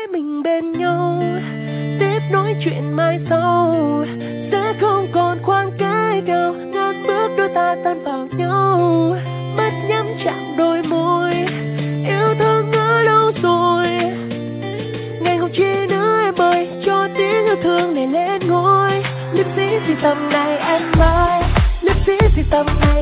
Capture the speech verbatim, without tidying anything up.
mình bên nhau, tiếp nối chuyện mai sau. Sẽ không còn khoảng cách nào ngàn bước đôi ta tan vào nhau. Mắt nhắm chạm đôi môi, yêu thương ở đâu rồi. Ngày không chi nữa em ơi, cho tiếng yêu thương này lên ngôi. Liếp dĩ thì tầm này em ơi, liếp dĩ thì tầm này